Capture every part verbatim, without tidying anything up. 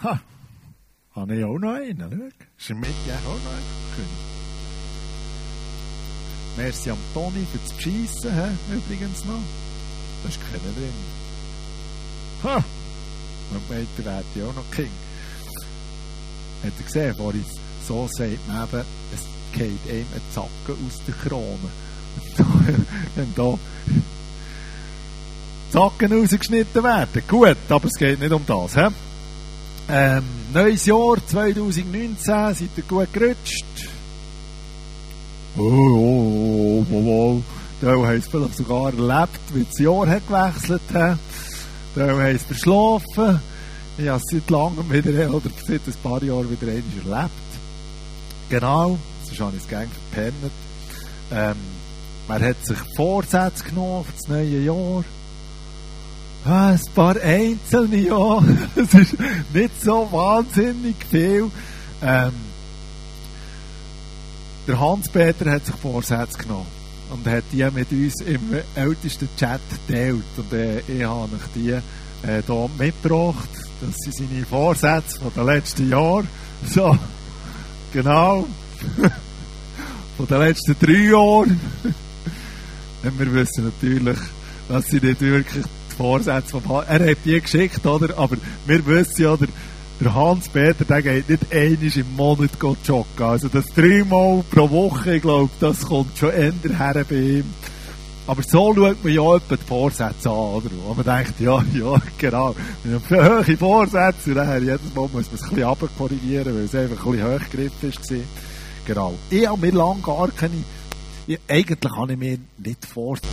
Ha, habe ich auch noch einen, schau. Ist in der Mitte auch noch einen. Merci am Toni für das Beschissen, he? Übrigens noch. Da ist keiner drin. Ha! Und meint, der wäre ja auch noch King. Hat er gesehen, vorhin, so sagt man eben, es geht einem ein Zacken aus der Krone. Wenn da Zacken rausgeschnitten werden. Gut, aber es geht nicht um das. He? Ähm, neues Jahr zwanzig neunzehn, seid ihr gut gerutscht? Oh, oh, oh, oh, oh. Da haben es vielleicht sogar erlebt, wie das Jahr hat gewechselt hat. Da haben es verschlafen. Ich habe es seit langem wieder, oder seit ein paar Jahren wieder einmal erlebt. Genau, sonst habe ich es gerne verpennt. Ähm, man hat sich Vorsätze genommen für das neue Jahr. Ah, ein paar einzelne, ja. Es ist nicht so wahnsinnig viel. Ähm, der Hans-Peter hat sich Vorsätze genommen und hat die mit uns im ältesten Chat geteilt. Und äh, ich habe euch die äh, hier mitgebracht. Das sind seine Vorsätze von den letzten Jahren. So, genau. Von den letzten drei Jahren. Und wir wissen natürlich, dass sie nicht wirklich die Vorsätze vom Hans... Er hat die geschickt, oder? Aber wir wissen, oder? Der Hans-Peter, der geht nicht einmal im Monat joggen. Also das dreimal pro Woche, ich glaube, das kommt schon eher her bei ihm. Aber so schaut man ja etwa die Vorsätze an, oder? Und man denkt, ja, ja, genau. Wir haben hohe Vorsätze, und dann jedes Mal muss man es ein bisschen runterkorrigieren, weil es einfach ein bisschen hochgegriffen war. Genau. Ich habe mir lange gar keine... Ich, eigentlich habe ich mir nicht Vorsätze.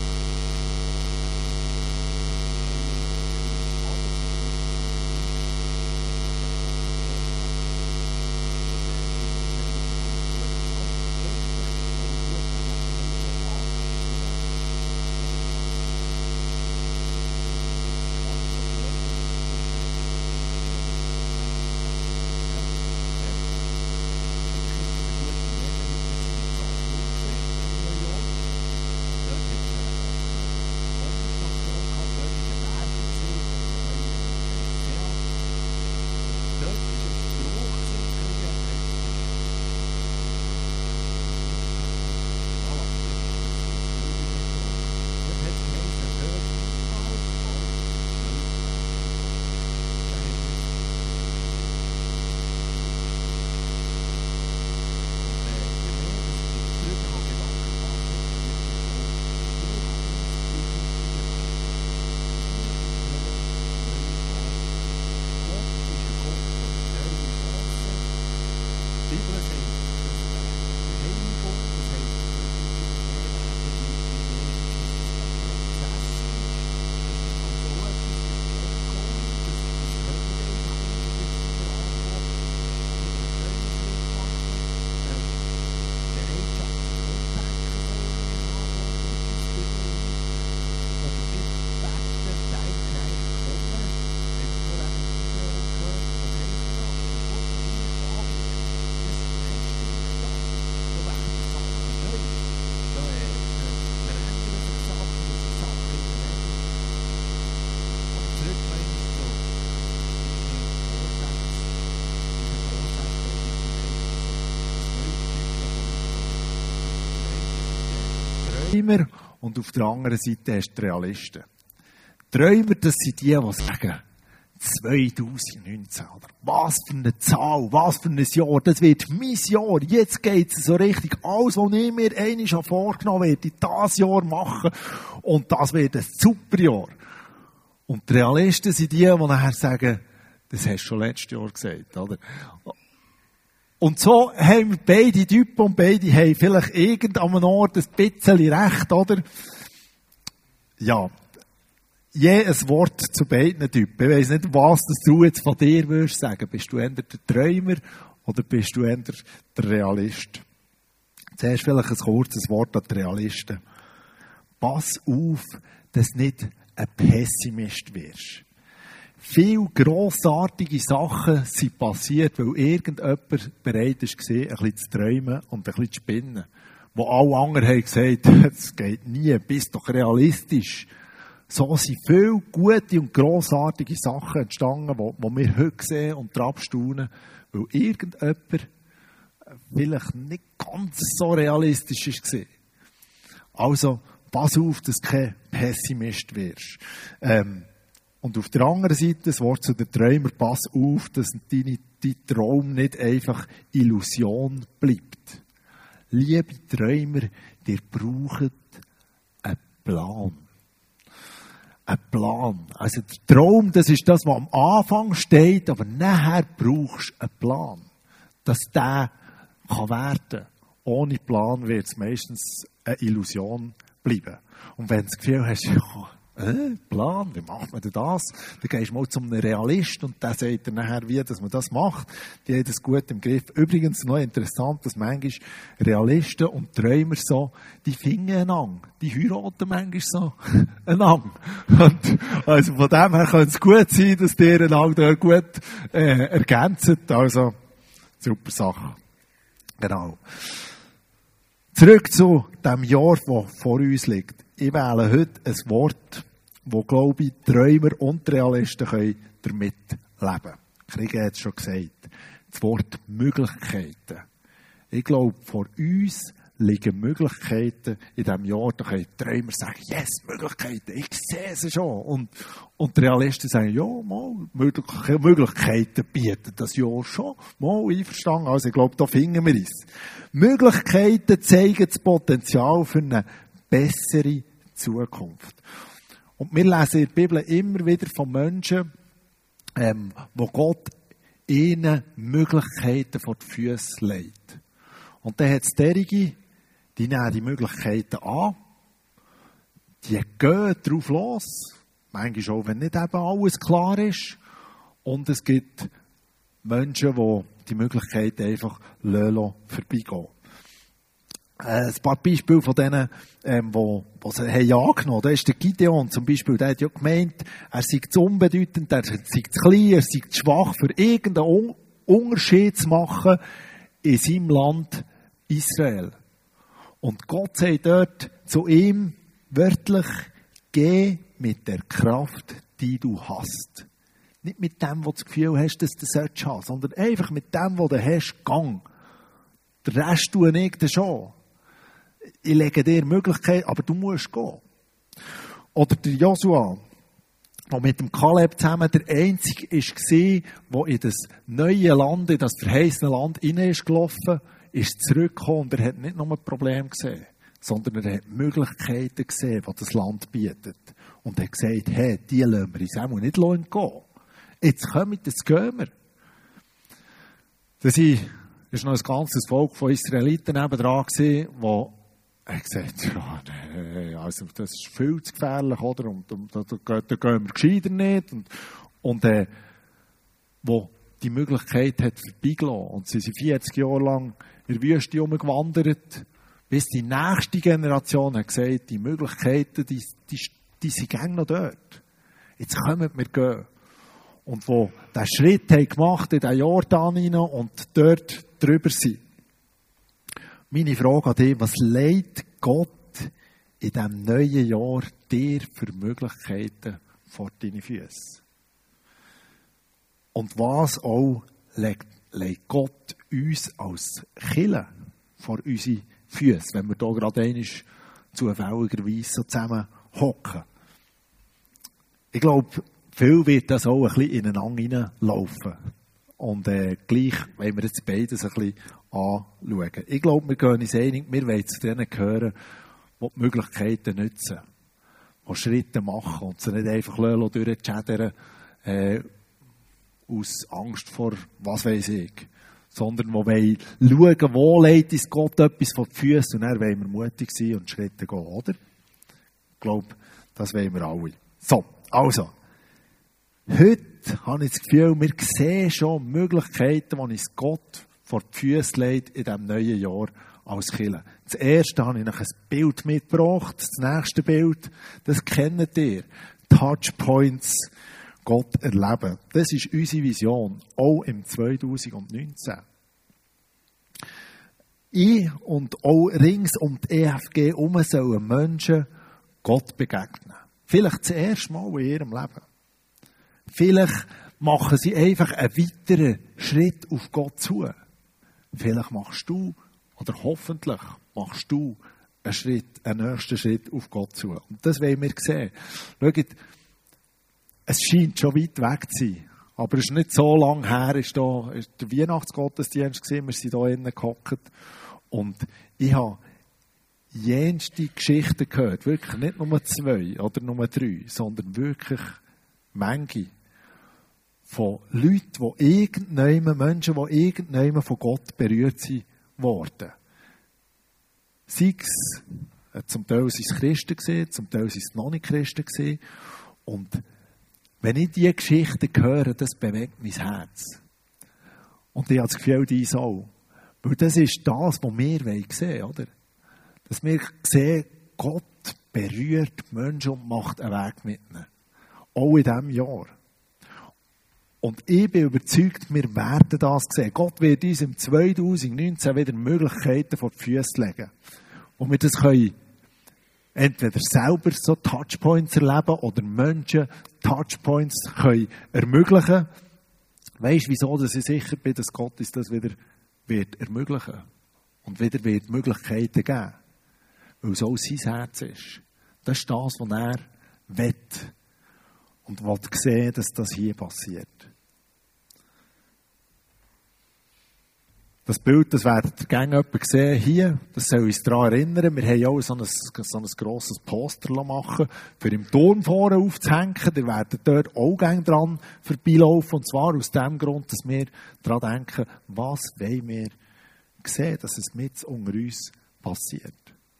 Träumer und auf der anderen Seite hast du die Realisten. Träumer, das sind die, die sagen, zwanzig neunzehn, oder was für eine Zahl, was für ein Jahr, das wird mein Jahr, jetzt geht es so richtig, alles, was ich mir einmal vorgenommen habe, werde ich dieses Jahr machen und das wird ein super Jahr. Und die Realisten sind die, die nachher sagen, das hast du schon letztes Jahr gesagt, oder? Und so haben wir beide Typen und beide haben vielleicht irgendeinem Ort ein bisschen recht, oder? Ja. Je ein Wort zu beiden Typen. Ich weiss nicht, was du jetzt von dir würdest sagen. Bist du eher der Träumer oder bist du eher der Realist? Zuerst vielleicht ein kurzes Wort an die Realisten. Pass auf, dass du nicht ein Pessimist wirst. Viele grossartige Sachen sind passiert, weil irgendjemand bereit war, ein bisschen zu träumen und ein bisschen zu spinnen. Wo alle anderen haben gesagt, das geht nie, bist doch realistisch. So sind viele gute und grossartige Sachen entstanden, die, die wir heute sehen und daran staunen, weil irgendjemand vielleicht nicht ganz so realistisch war. Also, pass auf, dass du kein Pessimist wirst. Ähm, und auf der anderen Seite, das Wort zu den Träumern, pass auf, dass deine, dein Traum nicht einfach Illusion bleibt. Liebe Träumer, ihr braucht einen Plan. Ein Plan. Also der Traum, das ist das, was am Anfang steht, aber nachher brauchst du einen Plan. Dass der kann werden. Ohne Plan wird es meistens eine Illusion bleiben. Und wenn du das Gefühl hast, ja, äh, Plan, wie macht man denn das? Dann gehst du mal zu einem Realist und der sagt dir nachher, wie dass man das macht. Die haben das gut im Griff. Übrigens noch interessant, dass manchmal Realisten und Träumer so, die finden einander. Die heiraten manchmal so einander. Und also von dem her könnte es gut sein, dass die einander gut äh, ergänzen. Also, super Sache. Genau. Zurück zu dem Jahr, das vor uns liegt. Ich wähle heute ein Wort, wo, glaube ich, Träumer und Realisten können damit leben können. Kriege hat es schon gesagt. Das Wort Möglichkeiten. Ich glaube, vor uns liegen Möglichkeiten in diesem Jahr. Da können Träumer sagen, yes, Möglichkeiten, ich sehe sie schon. Und, und die Realisten sagen, ja, mal, Möglichkeiten bieten das Jahr schon. Mal, einverstanden. Also ich glaube, da finden wir es. Möglichkeiten zeigen das Potenzial für eine bessere Zukunft. Und wir lesen in der Bibel immer wieder von Menschen, ähm, wo Gott ihnen Möglichkeiten vor die Füße legt. Und dann hat es derige, die nehmen die Möglichkeiten an, die gehen drauf los, manchmal auch, wenn nicht eben alles klar ist. Und es gibt Menschen, die die Möglichkeiten einfach lassen, vorbeigehen. Ein paar Beispiele von denen, ähm, die, die sie haben angenommen. Da ist der Gideon zum Beispiel, der hat ja gemeint, er sei zu unbedeutend, er sei zu klein, er sei zu schwach, für irgendeinen Unterschied zu machen in seinem Land Israel. Und Gott sagt dort zu ihm wörtlich, geh mit der Kraft, die du hast. Nicht mit dem, was du das Gefühl hast, dass du das haben solltest, sondern einfach mit dem, was du hast, gang. Den Rest tue ich dann schon. Ich lege dir Möglichkeiten, aber du musst gehen. Oder der Josua, der mit dem Kaleb zusammen der Einzige war, der in das neue Land, in das verheißene Land hinein ist gelaufen, ist zurückgekommen und er hat nicht nur ein Problem gesehen, sondern er hat Möglichkeiten gesehen, die das Land bietet. Und er hat gesagt, hey, die lassen wir uns auch nicht gehen. Jetzt kommen, jetzt gehen wir. Das war noch ein ganzes Volk von Israeliten nebendran, die er gesagt, ja, nee, also das ist viel zu gefährlich, oder? Und, und da, da, da gehen wir gescheiter nicht. Und, und äh, wo die Möglichkeit hat vorbeigelassen. Und sie sind vierzig Jahre lang in der Wüste herumgewandert, bis die nächste Generation hat gesagt, die Möglichkeiten, die, die, die sind gäng noch dort. Jetzt kommen wir gehen. Und wo der Schritt haben gemacht in den Jordan hinein und dort drüber sind. Meine Frage an dich, was legt Gott in diesem neuen Jahr dir für Möglichkeiten vor deine Füße? Und was auch legt, legt Gott uns als Kirche vor unsere Füße, wenn wir hier gerade einmal zufälligerweise so zusammen hocken? Ich glaube, viel wird das auch ein bisschen ineinander hineinlaufen. Und äh, gleich wollen wir jetzt beides ein bisschen anschauen. Ich glaube, wir gehen uns einig, wir wollen zu denen gehören, die die Möglichkeiten nutzen, die Schritte machen und sie nicht einfach durchschädern äh, aus Angst vor was weiß ich, sondern die wollen schauen, wo legt uns Gott etwas vor die Füße und dann wollen wir mutig sein und Schritte gehen, oder? Ich glaube, das wollen wir alle. So, also, heute habe ich das Gefühl, wir sehen schon Möglichkeiten, die uns Gott vor die Füße legt in diesem neuen Jahr als Kirche. Das erste habe ich noch ein Bild mitgebracht. Das nächste Bild, das kennt ihr. Touchpoints, Gott erleben. Das ist unsere Vision, auch im zwanzig neunzehn. Ich und auch rings um die E F G herum sollen Menschen Gott begegnen. Vielleicht das erste Mal in ihrem Leben. Vielleicht machen sie einfach einen weiteren Schritt auf Gott zu. Vielleicht machst du, oder hoffentlich machst du einen Schritt, einen nächsten Schritt auf Gott zu. Und das wollen wir sehen. Schaut, es scheint schon weit weg zu sein. Aber es ist nicht so lange her, ist da ist der Weihnachtsgottesdienst gewesen, wir sind hier innen gehockt. Und ich habe jenste Geschichten gehört. Wirklich nicht nur zwei oder nur drei, sondern wirklich Menge von Leuten, die irgendwann, Menschen, die irgendwann von Gott berührt sind worden. Sei es, äh, zum Teil sind es Christen gewesen, zum Teil sind es noch nicht Christen gewesen. Und wenn ich diese Geschichten höre, das bewegt mein Herz. Und ich habe das Gefühl, dies auch. Weil das ist das, was wir sehen wollen, oder? Dass wir sehen, Gott berührt Menschen und macht einen Weg mit ihnen. Auch in diesem Jahr. Und ich bin überzeugt, wir werden das sehen. Gott wird uns im zwanzig neunzehn wieder Möglichkeiten vor die Füße legen. Und wir das können entweder selber so Touchpoints erleben oder Menschen Touchpoints können ermöglichen. Weisst du, wieso dass ich sicher bin, dass Gott uns das wieder wird ermöglichen und wieder wird Möglichkeiten geben? Weil so sein Herz ist. Das ist das, was er will und will sehen, dass das hier passiert. Das Bild, das werdet ihr gerne sehen hier, das soll uns daran erinnern. Wir haben auch so ein, so ein grosses Poster machen für im Turm vorne aufzuhängen. Ihr werdet dort auch gerne dran vorbeilaufen. Und zwar aus dem Grund, dass wir daran denken, was wollen wir sehen, dass es mit unter uns passiert.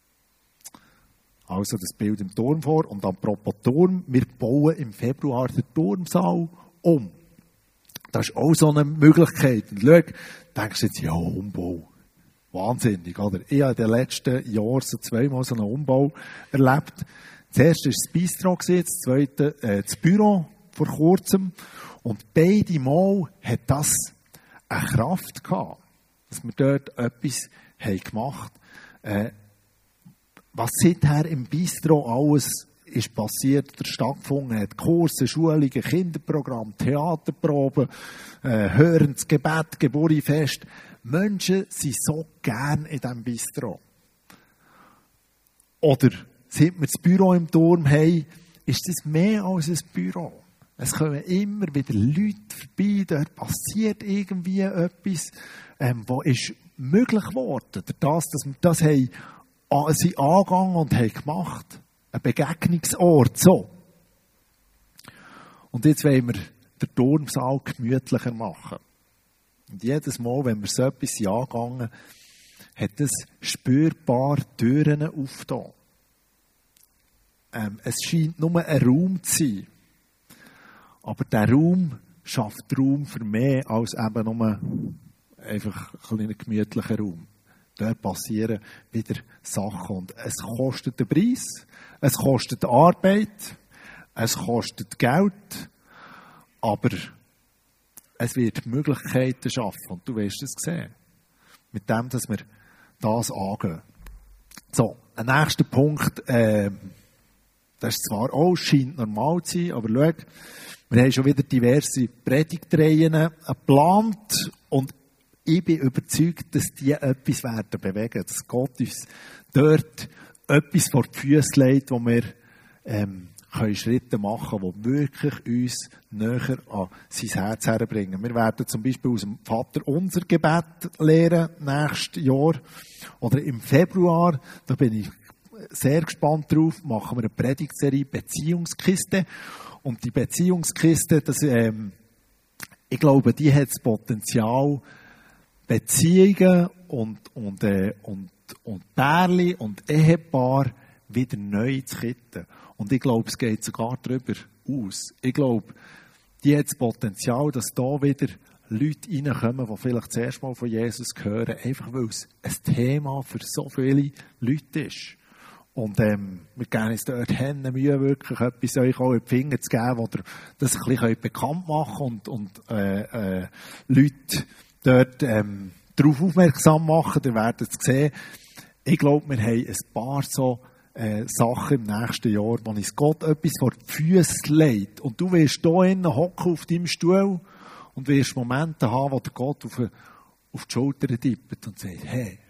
Also das Bild im Turm vor. Und apropos Turm, wir bauen im Februar den Turmsaal um. Das ist auch so eine Möglichkeit. Und schau, denkst du jetzt, ja, Umbau. Wahnsinnig, oder? Ich habe in den letzten Jahren so zweimal so einen Umbau erlebt. Das erste war das Bistro, das zweite äh, das Büro vor kurzem. Und beide Mal hat das eine Kraft gehabt, dass wir dort etwas haben gemacht haben. Äh, was seither im Bistro alles ist passiert, oder stattgefunden hat. Kurse, Schulungen, Kinderprogramm, Theaterproben, äh, hörendes Gebet, Geburtfest. Menschen sind so gern in diesem Bistro. Oder seit wir das Büro im Turm haben, ist das mehr als ein Büro. Es kommen immer wieder Leute vorbei, dort passiert irgendwie etwas, ähm, was ist möglich geworden. Das, dass wir das haben, äh, sind angegangen und haben gemacht. Ein Begegnungsort, so. Und jetzt wollen wir den Turmsaal gemütlicher machen. Und jedes Mal, wenn wir so etwas angegangen, hat es spürbar Türen aufgetan. Ähm, es scheint nur ein Raum zu sein. Aber der Raum schafft Raum für mehr als eben nur einfach ein kleiner gemütlicher Raum. Dort passieren wieder Sachen. Und es kostet den Preis, es kostet Arbeit, es kostet Geld, aber es wird Möglichkeiten schaffen. Und du wirst es sehen. Mit dem, dass wir das angehen. So, ein nächster Punkt, äh, das ist zwar auch, scheint normal zu sein, aber schau, wir haben schon wieder diverse Predigtreihen geplant und ich bin überzeugt, dass die etwas werden bewegen, dass Gott uns dort etwas vor die Füße legt, wo wir ähm, können Schritte machen können, die wirklich uns näher an sein Herz herbringen. Wir werden zum Beispiel aus dem Vater unser Gebet lernen, nächstes Jahr. Oder im Februar, da bin ich sehr gespannt drauf, machen wir eine Predigtserie Beziehungskiste. Und die Beziehungskiste, das, ähm, ich glaube, die hat das Potenzial, Beziehungen und, und, äh, und, und Pärchen und Ehepaar wieder neu zu kitten. Und ich glaube, es geht sogar darüber aus. Ich glaube, die hat das Potenzial, dass da wieder Leute reinkommen, die vielleicht das erste Mal von Jesus hören, einfach weil es ein Thema für so viele Leute ist. Und ähm, wir geben uns dort Hände Mühe, wirklich etwas euch auch in die Finger zu geben, wo ihr das ein bisschen bekannt machen könnt und, und äh, äh, Leute dort ähm, darauf aufmerksam machen. Ihr werdet es sehen. Ich glaube, wir haben ein paar so äh, Sachen im nächsten Jahr, wo uns Gott etwas vor die Füße legt. Und du wirst hier innen hocken auf deinem Stuhl und wirst Momente haben, wo der Gott auf, auf die Schulter tippt und sagt, hey,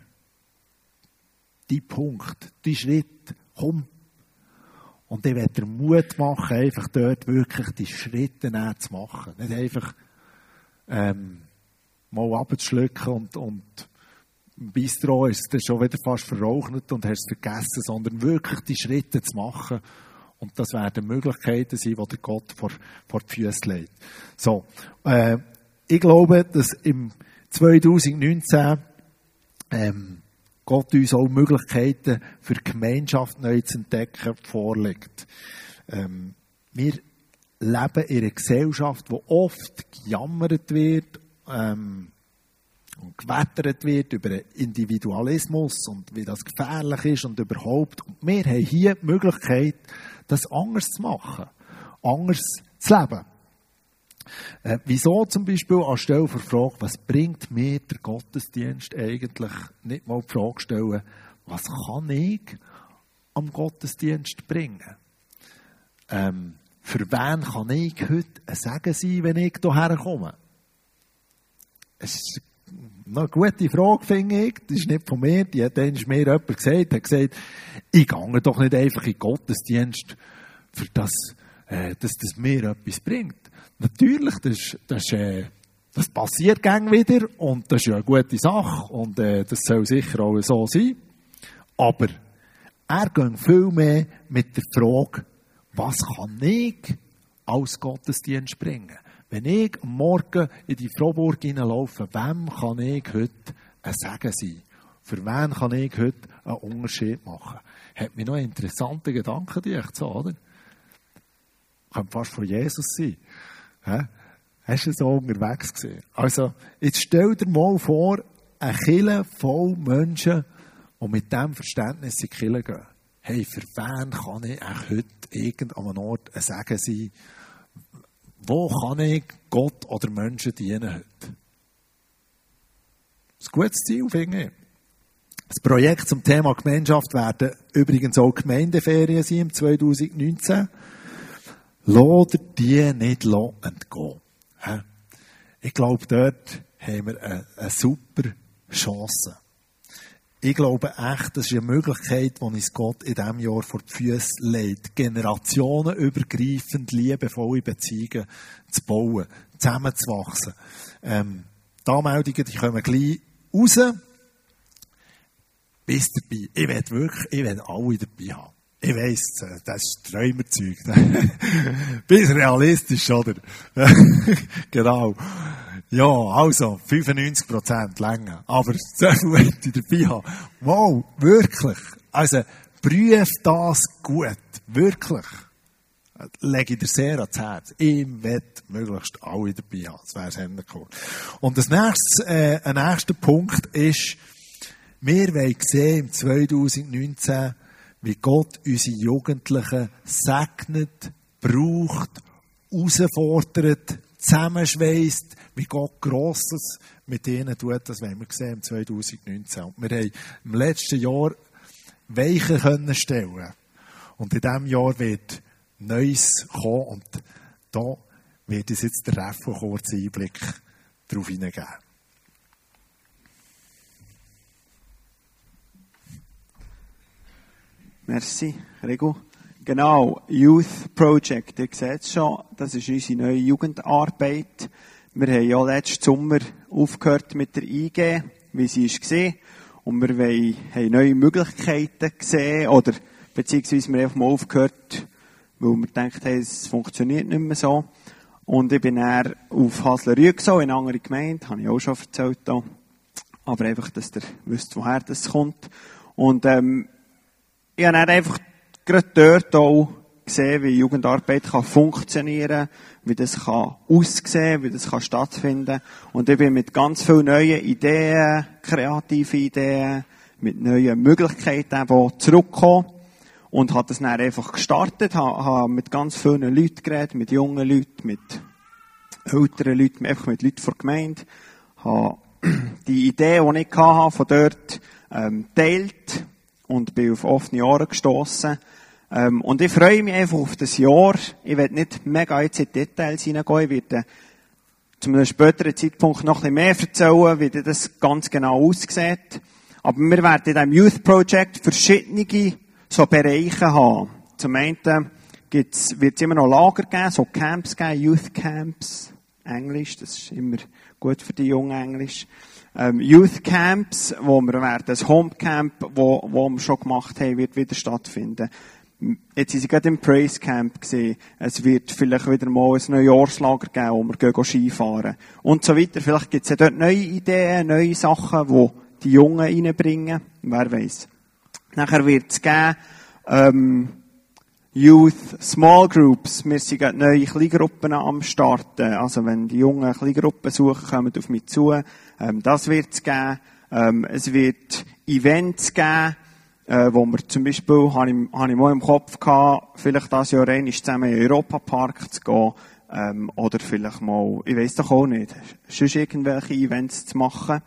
die Punkt, die Schritt, komm. Und ich werde dir Mut machen, einfach dort wirklich die Schritte zu machen. Nicht einfach ähm, mal abzuschlucken und, und im Bistro ist es schon wieder fast verraucht und hast es vergessen, sondern wirklich die Schritte zu machen. Und das werden Möglichkeiten sein, die der Gott vor, vor die Füße legt. So, äh, ich glaube, dass im zwanzig neunzehn ähm, Gott uns auch Möglichkeiten für die Gemeinschaft neu zu entdecken vorlegt. Ähm, wir leben in einer Gesellschaft, wo oft gejammert wird ähm, und gewettert wird über Individualismus und wie das gefährlich ist und überhaupt. Und wir haben hier die Möglichkeit, das anders zu machen, anders zu leben. Äh, wieso zum Beispiel anstelle der Frage, was bringt mir der Gottesdienst eigentlich, nicht mal die Frage stellen, was kann ich am Gottesdienst bringen? Ähm, für wen kann ich heute ein Segen sein, wenn ich hierher komme? Es ist eine gute Frage, finde ich. Das ist nicht von mir. Die hat mir jemand gesagt, hat gesagt, ich gehe doch nicht einfach in den Gottesdienst, für das, äh, dass das mir etwas bringt. Natürlich, das, das, äh, das passiert gern wieder und das ist ja eine gute Sache und äh, das soll sicher auch so sein. Aber er geht viel mehr mit der Frage, was kann ich als Gottesdienst bringen? Wenn ich am Morgen in die Frohburg hineinlaufe, wem kann ich heute ein Segen sein? Für wen kann ich heute einen Unterschied machen? Hat mir noch einen interessanten Gedanken, die ich so, oder? Könnte fast von Jesus sein. Hä? Hast du so unterwegs gesehen? Also, jetzt stell dir mal vor, eine Kirche voll Menschen, die mit diesem Verständnis in die Kirche gehen. Hey, für wen kann ich auch heute irgendeinem Ort ein Segen sein? Wo kann ich Gott oder Menschen dienen heute? Das ist ein gutes Ziel, finde ich. Das Projekt zum Thema Gemeinschaft werden übrigens auch Gemeindeferien sein im zwanzig neunzehn. Lass dir die nicht entgehen. Ich glaube, dort haben wir eine, eine super Chance. Ich glaube echt, das ist eine Möglichkeit, die uns Gott in diesem Jahr vor die Füße legt, generationenübergreifend liebevolle Beziehungen zu bauen, zusammenzuwachsen. Ähm, die Anmeldungen, die kommen gleich raus. Bist dabei. Ich will wirklich, ich will alle dabei haben. Ich weiss, das ist Träumerzeug. Bis realistisch, oder? Genau. Ja, also, fünfundneunzig Prozent länger. Aber so viel möchte ich dabei haben. Wow, wirklich. Also, prüf das gut. Wirklich. Lege ich dir sehr ans Herz. Ich will möglichst alle dabei haben. Das wäre sehr cool. Und das nächste, äh, ein nächster Punkt ist, wir wollen sehen im zwanzig neunzehn, wie Gott unsere Jugendlichen segnet, braucht, herausfordert, zusammenschweisst, wie Gott Grosses mit ihnen tut. Das wollen wir sehen im zwanzig neunzehn. Und wir haben im letzten Jahr Weichen können stellen. Und in diesem Jahr wird Neues kommen. Und da wird uns jetzt der Refo kurz Einblick darauf hineingeben. Merci, Rego. Genau, Youth Project, ihr seht es schon, das ist unsere neue Jugendarbeit. Wir haben ja letzten Sommer aufgehört mit der I G, wie sie war. Und wir wollen, haben neue Möglichkeiten gesehen, oder beziehungsweise wir haben einfach mal aufgehört, weil wir gedacht haben, es funktioniert nicht mehr so. Und ich bin dann auf Haslerüegsau, in eine andere Gemeinde, habe ich auch schon erzählt hier. Aber einfach, dass ihr wisst, woher das kommt. Und ähm, ich habe dann einfach gerade dort auch gesehen, wie Jugendarbeit kann funktionieren, wie das kann aussehen, wie das kann stattfinden. Und ich bin mit ganz vielen neuen Ideen, kreativen Ideen, mit neuen Möglichkeiten eben zurückgekommen und habe das dann einfach gestartet, habe, habe mit ganz vielen Leuten geredet, mit jungen Leuten, mit älteren Leuten, einfach mit Leuten von der Gemeinde, habe die Idee, die ich hatte, von dort ähm, teilt. und bin auf offene Ohren gestossen. Ähm, und ich freue mich einfach auf das Jahr. Ich werde nicht mega jetzt in die Details hineingehen. Ich werde zu einem späteren Zeitpunkt noch ein bisschen mehr erzählen, wie das ganz genau aussieht. Aber wir werden in diesem Youth Project verschiedene so Bereiche haben. Zum einen gibt's, wird es immer noch Lager geben, so Camps geben, Youth Camps, Englisch, das ist immer gut für die jungen Englisch. Ähm, Youth Camps, wo wir werden, das Homecamp, wo, wo wir schon gemacht haben, wird wieder stattfinden. Jetzt sind sie gerade im Praise Camp gesehen. Es wird vielleicht wieder mal ein Neujahrslager geben, wo wir gehen Skifahren. Und so weiter. Vielleicht gibt es ja dort neue Ideen, neue Sachen, die die Jungen reinbringen. Wer weiß. Nachher wird es geben, ähm, Youth Small Groups. Wir sind gerade neue Kleingruppen am Starten. Also wenn die Jungen Kleingruppen suchen, kommen auf mich zu. Ähm, das wird es geben. Ähm, es wird Events geben, äh, wo wir zum Beispiel, habe ich, habe ich mal im Kopf gehabt, vielleicht das Jahr einmal zusammen in den Europapark zu gehen. Ähm, oder vielleicht mal, ich weiss doch auch nicht, sonst irgendwelche Events zu machen.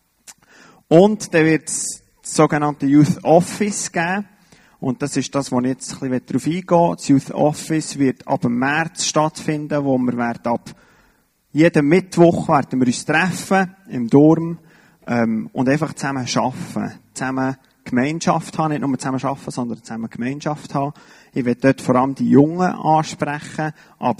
Und dann wird es das sogenannte Youth Office geben. Und das ist das, wo ich jetzt ein bisschen darauf eingehe. Das Youth Office wird ab dem März stattfinden, wo wir werden ab jeden Mittwoch werden wir uns treffen, im Dorm, ähm, und einfach zusammen arbeiten. Zusammen Gemeinschaft haben, nicht nur zusammen arbeiten, sondern zusammen Gemeinschaft haben. Ich will dort vor allem die Jungen ansprechen, aber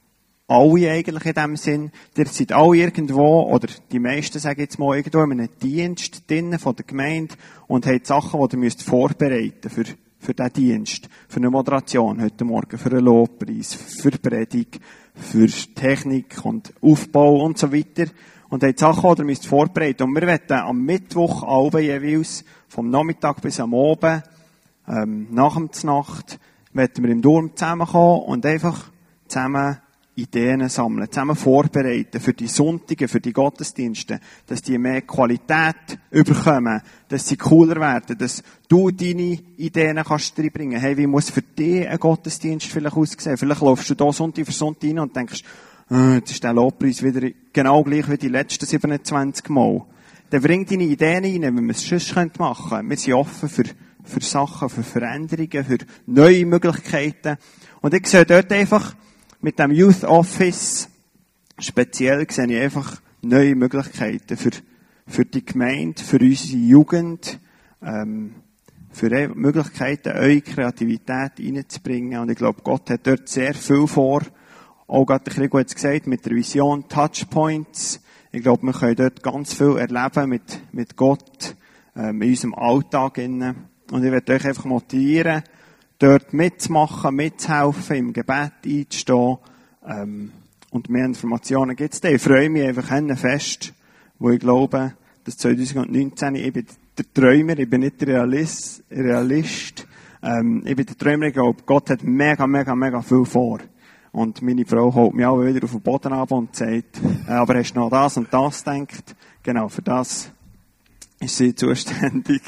alle eigentlich in dem Sinn. Ihr seid alle irgendwo, oder die meisten sagen jetzt mal irgendwo in einem Dienst drinnen von der Gemeinde und habt Sachen, die ihr müsst vorbereiten für, für diesen Dienst. Für eine Moderation heute Morgen, für einen Lobpreis, für Predigt, für Technik und Aufbau und so weiter. Und habt Sachen, die ihr müsst vorbereiten. Und wir werden am Mittwoch alle jeweils vom Nachmittag bis am Abend, ähm, nach der Nacht, werden wir im Dorm zusammenkommen und einfach zusammen Ideen sammeln, zusammen vorbereiten für die Sonntage, für die Gottesdienste, dass die mehr Qualität überkommen, dass sie cooler werden, dass du deine Ideen kannst reinbringen. Hey, wie muss für dich ein Gottesdienst vielleicht aussehen? Vielleicht laufst du da Sonntag für Sonntag rein und denkst, äh, jetzt ist der Lobpreis wieder genau gleich wie die letzten siebenundzwanzig Mal. Dann bring deine Ideen rein, wie wir es sonst machen können. Wir sind offen für, für Sachen, für Veränderungen, für neue Möglichkeiten. Und ich sehe dort einfach, mit dem Youth Office speziell sehe ich einfach neue Möglichkeiten für, für die Gemeinde, für unsere Jugend, ähm, für Möglichkeiten, eure Kreativität reinzubringen. Und ich glaube, Gott hat dort sehr viel vor. Auch gerade ein bisschen gut gesagt, mit der Vision Touchpoints. Ich glaube, wir können dort ganz viel erleben mit, mit Gott, ähm, in unserem Alltag. Und ich werde euch einfach motivieren, dort mitzumachen, mitzuhelfen, im Gebet einzustehen. Ähm, und mehr Informationen gibt es da. Ich freue mich einfach fest, wo ich glaube, dass zwanzig neunzehn, ich bin der Träumer, ich bin nicht der Realist. Realist. Ähm, ich bin der Träumer, ich glaube, Gott hat mega, mega, mega viel vor. Und meine Frau holt mich auch wieder auf den Boden ab und sagt, äh, aber hast du noch das und das gedacht? Genau, für das ist sie zuständig.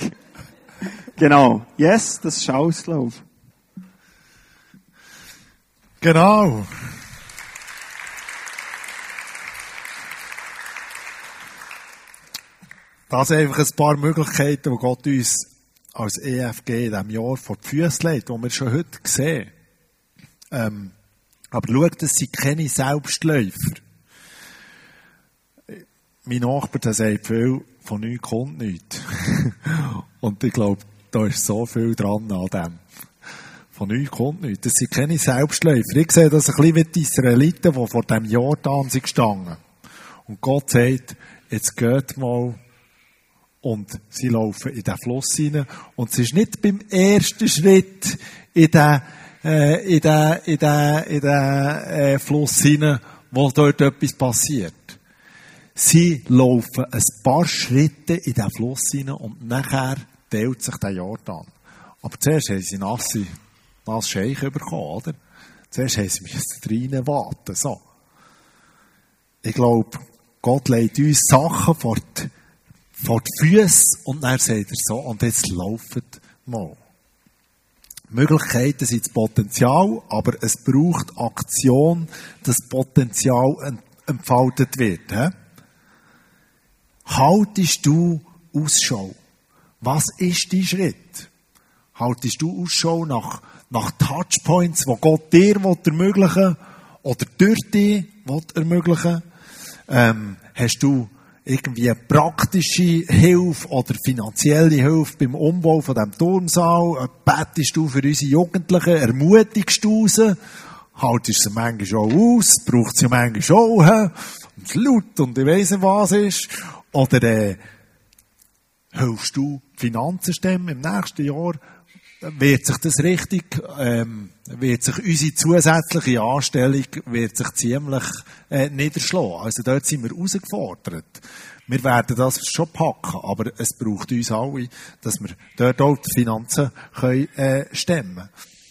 Genau. Yes, das ist Auslauf. Genau. Das sind einfach ein paar Möglichkeiten, die Gott uns als E F G in diesem Jahr vor die Füße legt, die wir schon heute sehen. Ähm, aber schaut, das sind keine Selbstläufer. Mein Nachbar, der sagt viel, von nichts kommt nichts. Und ich glaube, da ist so viel dran an dem. Von nichts kommt nichts. Das sind keine Selbstläufer. Ich sehe das ein bisschen wie die Israeliten, die vor dem Jordan sind gestanden. Und Gott sagt, jetzt geht mal, und sie laufen in den Fluss hinein. Und es ist nicht beim ersten Schritt in den, äh, in den, in den, in den äh, Fluss hinein, wo dort etwas passiert. Sie laufen ein paar Schritte in den Fluss hinein und nachher teilt sich der Jordan. Aber zuerst haben sie nasse, nasse Scheiche bekommen, oder? Zuerst haben sie rein warten, so. Ich glaube, Gott legt uns Sachen vor die, vor die Füße und dann sagt er so, und jetzt laufen mal. Möglichkeiten sind das Potenzial, aber es braucht Aktion, dass das Potenzial entfaltet wird. He? Haltest du Ausschau? Was ist dein Schritt? Haltest du Ausschau nach, nach Touchpoints, die Gott dir ermöglichen will, oder durch dich ermöglichen? Ähm, hast du irgendwie praktische Hilfe oder finanzielle Hilfe beim Umbau von diesem Turnsaal? Betest du für unsere Jugendlichen? Ermutigst du sie? Haltest du sie manchmal auch aus? Braucht sie manchmal auch? He? Und es laut und ich weiss nicht, was ist. Oder äh, hilfst du Finanzen stemmen im nächsten Jahr? Wird sich das richtig, ähm, wird sich unsere zusätzliche Anstellung wird sich ziemlich äh, niederschlagen. Also dort sind wir herausgefordert. Wir werden das schon packen, aber es braucht uns alle, dass wir dort auch die Finanzen können, äh, stemmen.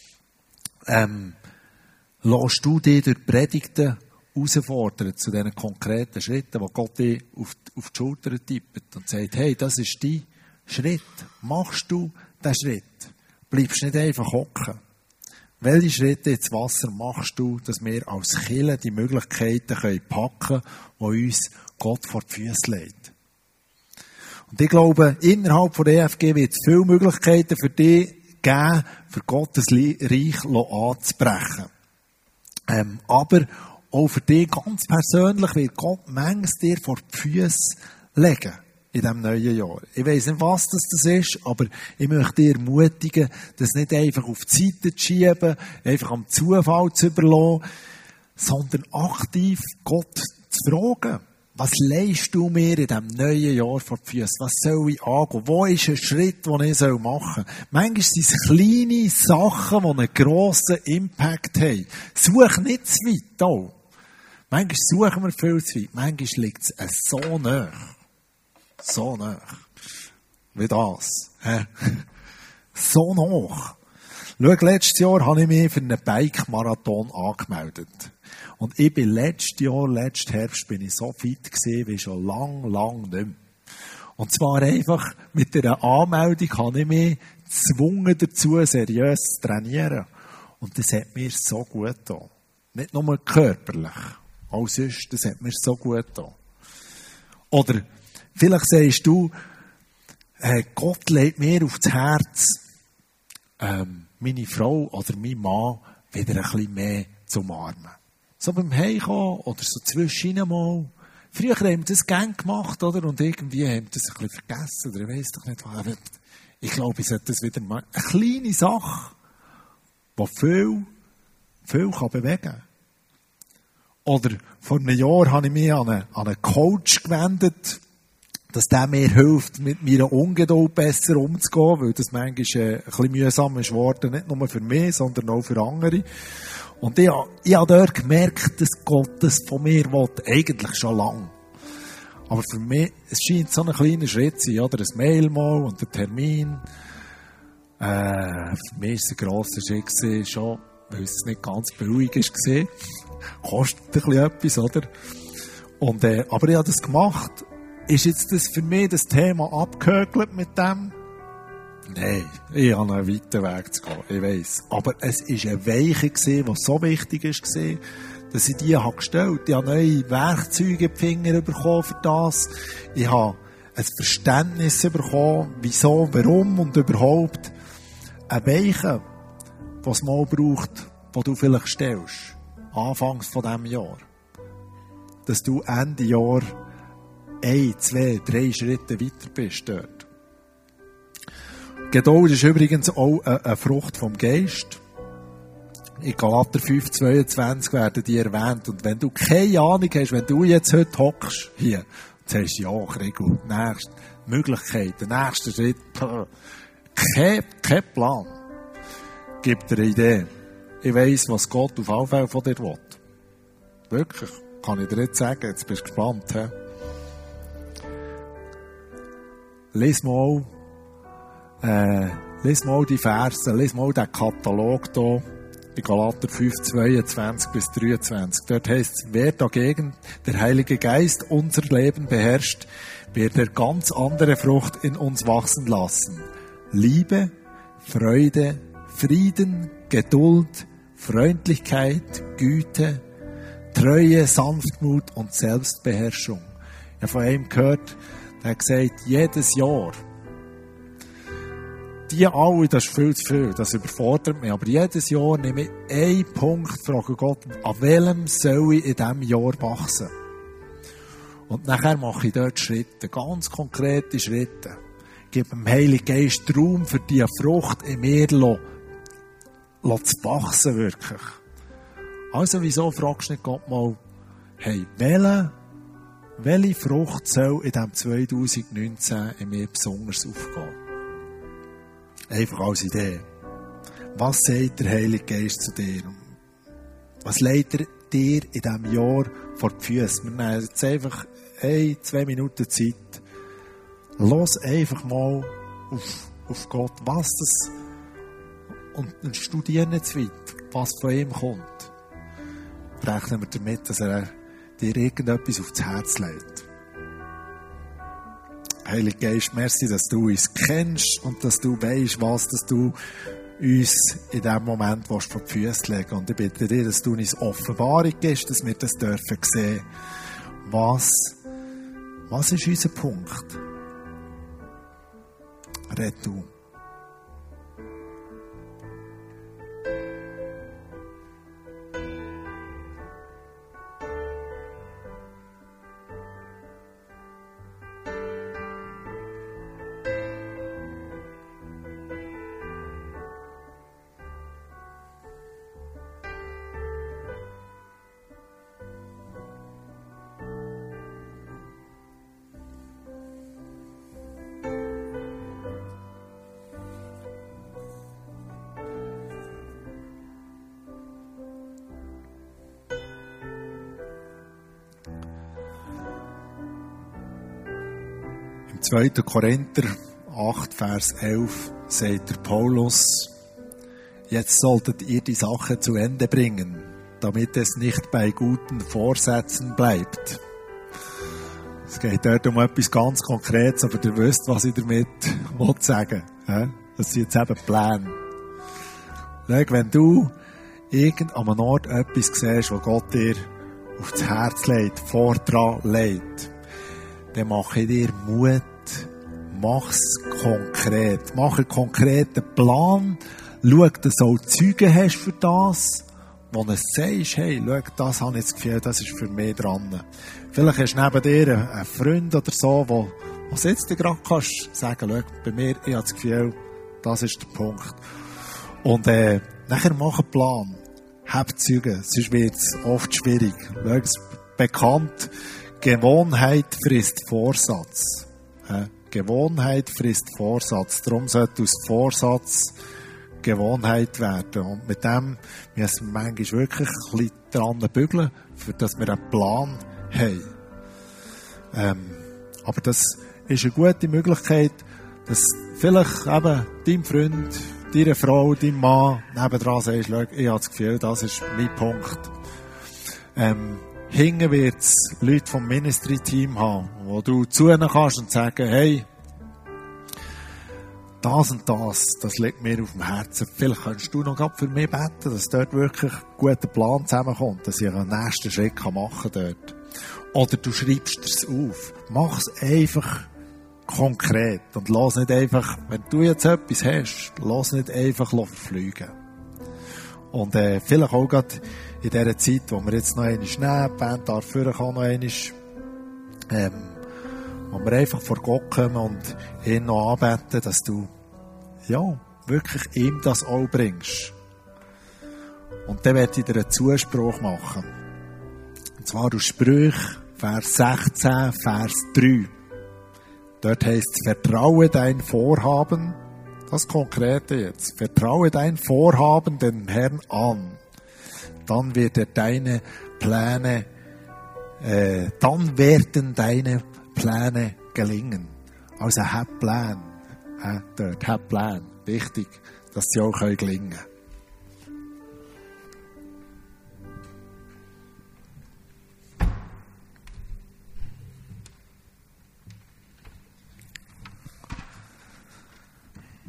Ähm, lässt du dich durch Predigten herausfordern zu diesen konkreten Schritten, wo Gott dich auf die, auf die Schulter tippt und sagt, hey, das ist dein Schritt. Machst du diesen Schritt? Bleibst nicht einfach hocken. Welche Schritte ins Wasser machst du, dass wir als Kirche die Möglichkeiten packen können, die uns Gott vor die Füße legt? Und ich glaube, innerhalb von der E F G wird es viele Möglichkeiten für dich geben, für Gottes Reich anzubrechen. Ähm, aber auch für dich ganz persönlich wird Gott manches dir vor die Füße legen. In diesem neuen Jahr. Ich weiss nicht, was das, das ist, aber ich möchte dich ermutigen, das nicht einfach auf die Seite zu schieben, einfach am Zufall zu überlassen, sondern aktiv Gott zu fragen. Was leistest du mir in diesem neuen Jahr vor die Füße? Was soll ich angehen? Wo ist ein Schritt, den ich machen soll? Manchmal sind es kleine Sachen, die einen grossen Impact haben. Such nicht zu weit auch. Manchmal suchen wir viel zu weit. Manchmal liegt es so nahe. So nah. Wie das. He? So nah. Schau, letztes Jahr habe ich mich für einen Bike-Marathon angemeldet. Und ich bin letztes Jahr, letzten Herbst, bin ich so fit gewesen, wie schon lang, lang nicht mehr. Und zwar einfach mit dieser Anmeldung habe ich mich gezwungen dazu, seriös zu trainieren. Und das hat mir so gut getan. Nicht nur körperlich. Auch sonst, das hat mir so gut getan. Oder vielleicht sagst du, äh, Gott legt mir aufs Herz, ähm, meine Frau oder mein Mann wieder ein bisschen mehr zu umarmen. So beim Heimkommen oder so zwischendurch mal. Früher haben wir das gerne gemacht, oder? Und irgendwie haben wir das ein bisschen vergessen, oder ich weiss doch nicht was. Ich glaube, ich sollte das wieder mal. Eine kleine Sache, die viel, viel kann bewegen kann. Oder vor einem Jahr habe ich mich an einen, an einen Coach gewendet, dass der mir hilft, mit meiner Ungeduld besser umzugehen, weil das manchmal äh, ein bisschen mühsam ist geworden, nicht nur für mich, sondern auch für andere. Und ich, ich habe dort gemerkt, dass Gott das von mir will, eigentlich schon lange. Aber für mich, es scheint so ein kleiner Schritt zu sein, oder? Ein Mail mal und ein Termin. Äh, für mich war es ein grosser Schritt gewesen, schon, weil es nicht ganz billig war. Kostet ein bisschen etwas, oder? Und, äh, aber ich habe das gemacht. Ist jetzt das für mich das Thema abgehökelt mit dem? Nein, ich habe einen weiten Weg zu gehen, ich weiss. Aber es war eine Weiche, die so wichtig war, dass ich die habe gestellt. Ich habe neue Werkzeuge in die Finger bekommen für das. Ich habe ein Verständnis bekommen, wieso, warum und überhaupt. Eine Weiche, die es mal braucht, die du vielleicht stellst. Anfangs von diesem Jahr. Dass du Ende Jahr ein, zwei, drei Schritte weiter bist dort. Geduld ist übrigens auch eine Frucht vom Geist. In Galater fünf, zweiundzwanzig werden die erwähnt. Und wenn du keine Ahnung hast, wenn du jetzt heute hockst, hier, und sagst, ja, Gregor, nächste Möglichkeit, der nächste Schritt, kein, kein Plan. Gib dir eine Idee. Ich weiss, was Gott auf alle Fälle von dir will. Wirklich, kann ich dir jetzt sagen, jetzt bist du gespannt, he? Lies mal, äh, lies mal die Verse, lies mal den Katalog hier, in Galater fünf, zweiundzwanzig bis dreiundzwanzig. Dort heisst es, wer dagegen der Heilige Geist unser Leben beherrscht, wird er ganz andere Frucht in uns wachsen lassen. Liebe, Freude, Frieden, Geduld, Freundlichkeit, Güte, Treue, Sanftmut und Selbstbeherrschung. Ich habe von einem gehört, der hat gesagt, jedes Jahr die alle, das ist viel zu viel, das überfordert mich. Aber jedes Jahr nehme ich einen Punkt, frage Gott, an welchem soll ich in diesem Jahr wachsen? Und nachher mache ich dort Schritte, ganz konkrete Schritte. Ich gebe dem Heiligen Geist Raum für diese Frucht in mir zu wachsen, wirklich. Also, wieso fragst du nicht Gott mal, hey, welche, welche Frucht soll in diesem zwanzig neunzehn in mir besonders aufgehen? Einfach als Idee. Was sagt der Heilige Geist zu dir? Was legt er dir in diesem Jahr vor die Füße? Wir nehmen jetzt einfach ein, zwei Minuten Zeit. Los einfach mal auf, auf Gott, was das, und dann studier nicht zu weit, was von ihm kommt. Rechnen wir damit, dass er dir irgendetwas aufs Herz legt. Heiliger Geist, merci, dass du uns kennst und dass du weisst, was dass du uns in diesem Moment vor die Füße legen. Und ich bitte dir, dass du uns Offenbarung gibst, dass wir das dürfen sehen. Was, was ist unser Punkt? Red du. zweiter Korinther acht, Vers elf, sagt der Paulus, jetzt solltet ihr die Sache zu Ende bringen, damit es nicht bei guten Vorsätzen bleibt. Es geht dort um etwas ganz Konkretes, aber ihr wisst, was ich damit sagen will. Das sind jetzt eben Pläne. Schau, wenn du irgend an einem Ort etwas siehst, was Gott dir aufs Herz legt, vordran legt, dann mache ich dir Mut. Mach's konkret. Mach einen konkreten Plan. Schau, dass du auch Zeugen hast für das, wo du sagst, hey, schau, das habe ich das Gefühl, das ist für mich dran. Vielleicht hast du neben dir einen Freund oder so, wo, wo sitzt du gerade kannst sagen, schau, bei mir, ich habe das Gefühl, das ist der Punkt. Und äh, nachher mach einen Plan. Hab Zeugen, sonst wird es oft schwierig. Schau, es ist bekannt, Gewohnheit frisst Vorsatz. Äh, Gewohnheit frisst Vorsatz. Darum sollte aus Vorsatz Gewohnheit werden. Und mit dem müssen wir manchmal wirklich ein bisschen dran bügeln, für dass wir einen Plan haben. Ähm, aber das ist eine gute Möglichkeit, dass vielleicht eben dein Freund, deine Frau, dein Mann nebendran sagst, schau, ich habe das Gefühl, das ist mein Punkt. Ähm, Hinten wird es Leute vom Ministry-Team haben, wo du zu ihnen kannst und sagen, hey, das und das, das liegt mir auf dem Herzen. Vielleicht kannst du noch für mich beten, dass dort wirklich ein guter Plan zusammenkommt, dass ich einen nächsten Schritt machen kann dort. Oder du schreibst es auf. Mach es einfach konkret und lass nicht einfach, wenn du jetzt etwas hast, lass nicht einfach fliegen. Und äh, vielleicht auch gerade in dieser Zeit, wo wir jetzt noch einmal nehmen, die Band darf vorkommen, noch einmal, ähm, wo wir einfach vor Gott kommen und ihn noch anbeten, dass du, ja, wirklich ihm das auch bringst. Und dann werde ich dir einen Zuspruch machen. Und zwar aus Sprüche, Vers sechzehn, Vers drei. Dort heisst es, vertraue dein Vorhaben, das Konkrete jetzt, vertraue dein Vorhaben dem Herrn an. Dann wird er deine Pläne, äh, dann werden deine Pläne gelingen. Also hab Pläne, äh, dort hab Pläne. Wichtig, dass sie auch gelingen können.